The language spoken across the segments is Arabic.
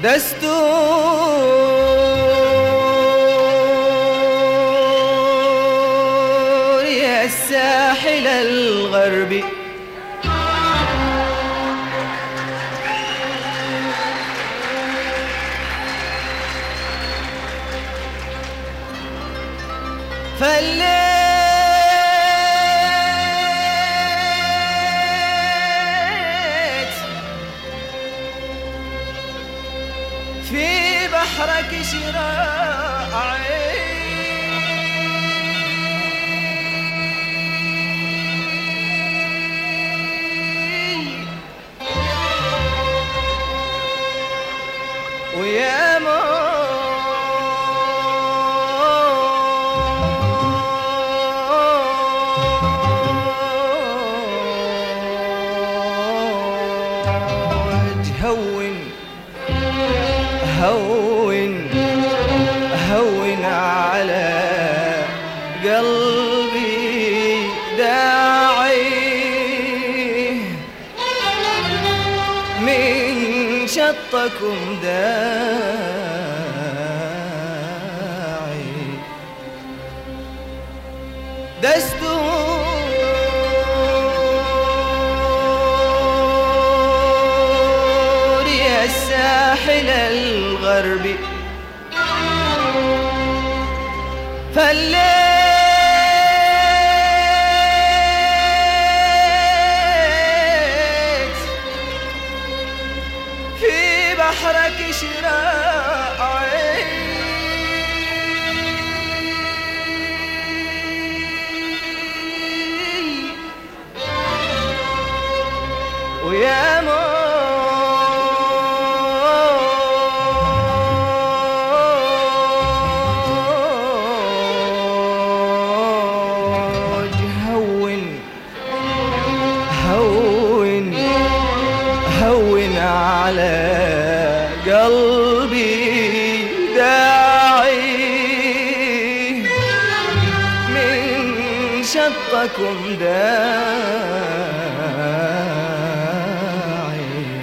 دستور يا الساحل الغربي فليت في بحرك شراعي ويا هون على قلبي داعي من شطكم داعي دستور يا الساحل الغربي فليت في بحرك شراعي ويا هون على قلبي داعي من شطكم داعي.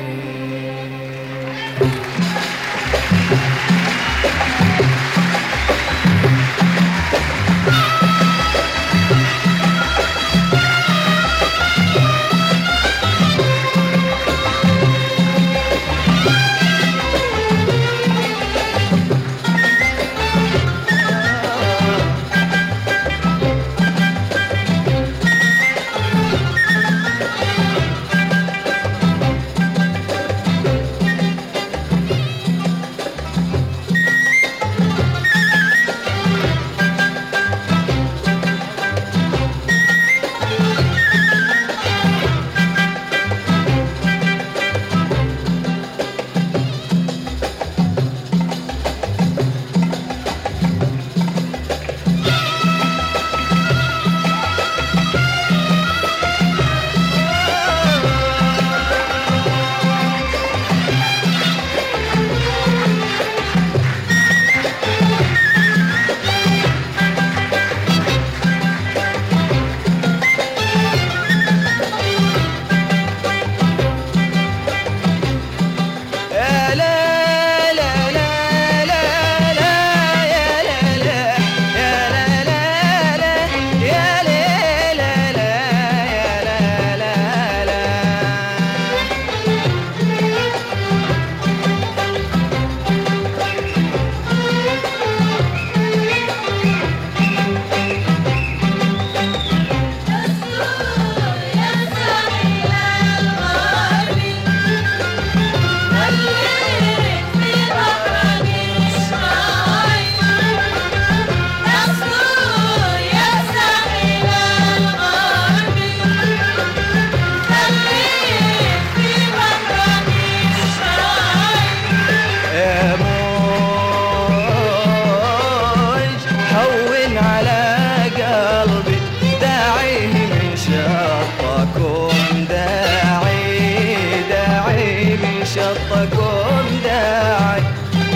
شطكم داعي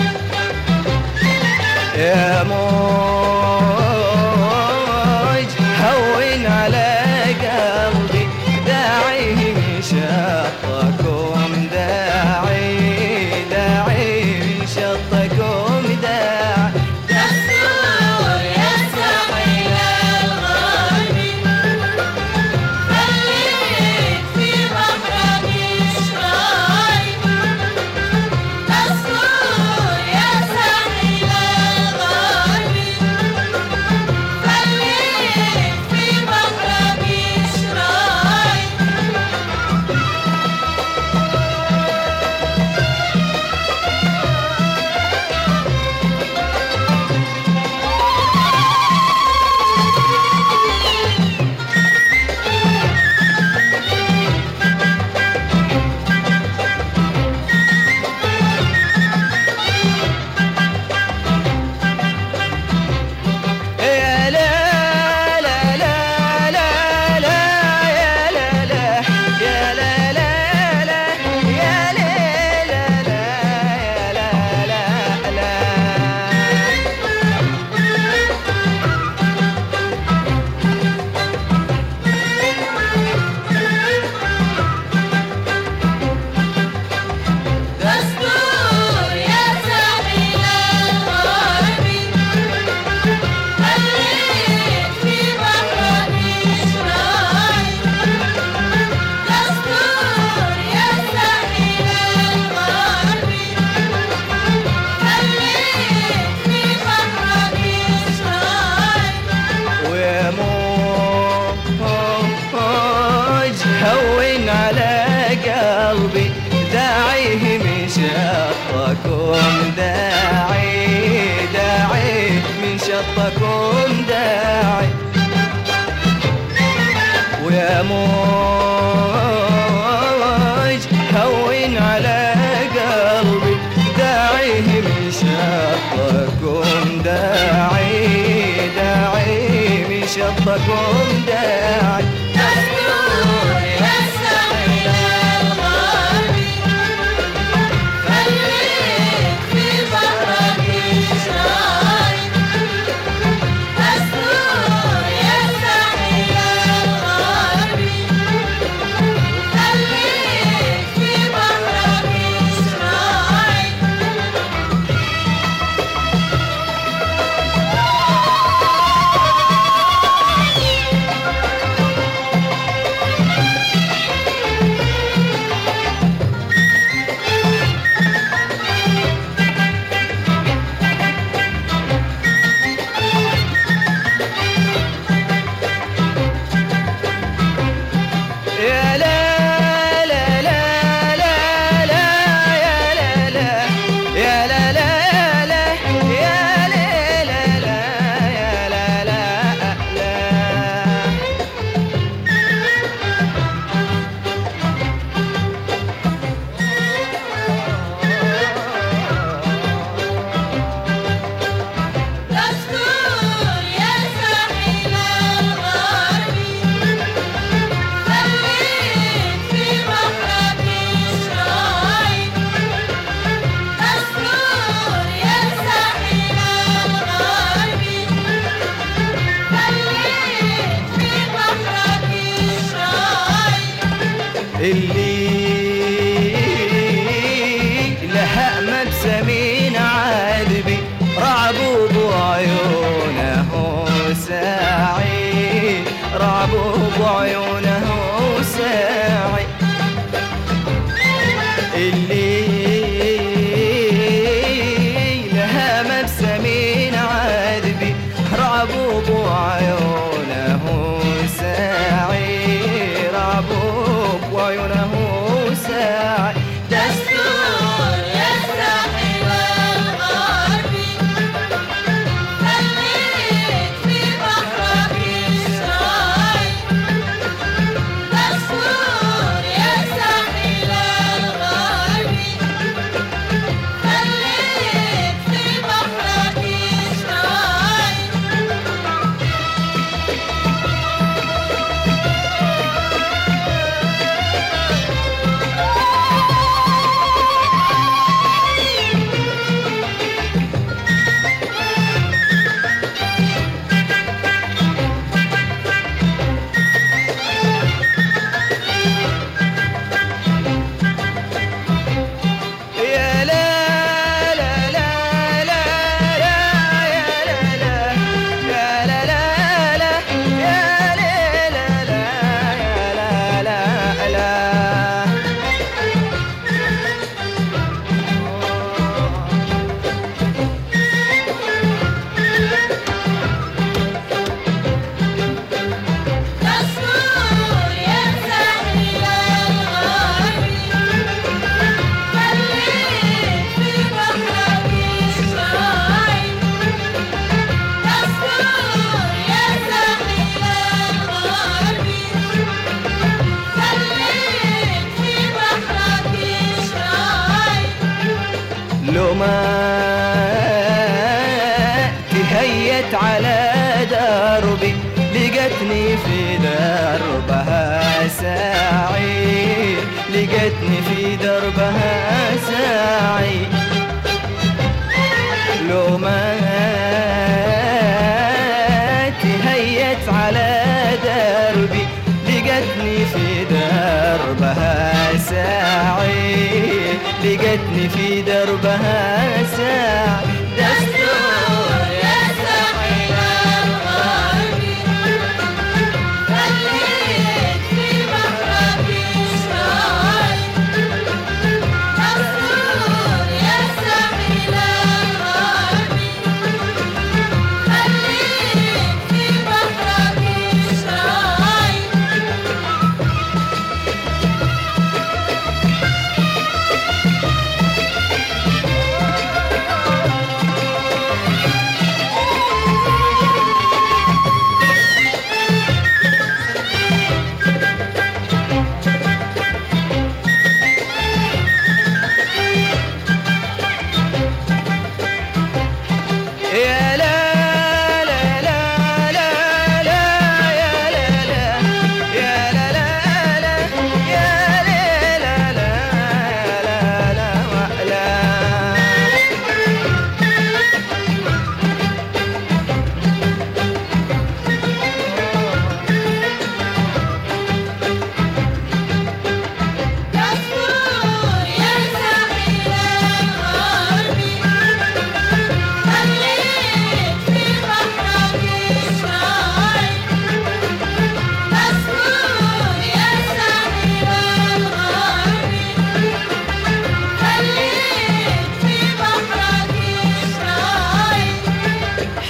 يا موج هون على قلبي داعي شطكم داعي داعي شطكم داعي ويا موج هون على قلبي داعيه من شطكم داعي داعي من شطكم داعي اللي لها أمد سمين عذبي رعبوا بعيونه ساعي رعبوا بعيونه ساعي اللي لها أمد سمين عذبي رعبوا بعيونه ساعي رعبوا وعيونه ساعي دستور يا ساحل الغربي خليك في بحرك الشاي دستور يا ساحل الغربي خليك في بحرك الشاي لو ما تهيت على دربي لقتني في دربها ساعي لقتني في دربها ساعي لو ما تهيت على دربي لقتني في دربها ساعي لقتني في دربها ساعي دستور يا ساحل الغربي خليك في بحرك الشاي دستور يا ساحل الغربي خليك في بحرك الشاي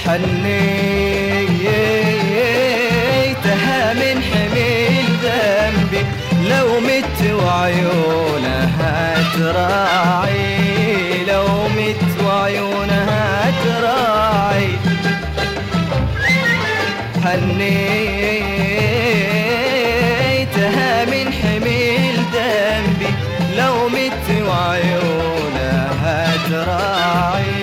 حنيتها من حمل ذنبي لو مت وعيونها تراعي لو مت وعيونها تراعي حنيتها من حمل ذنبي لو مت وعيونها تراعي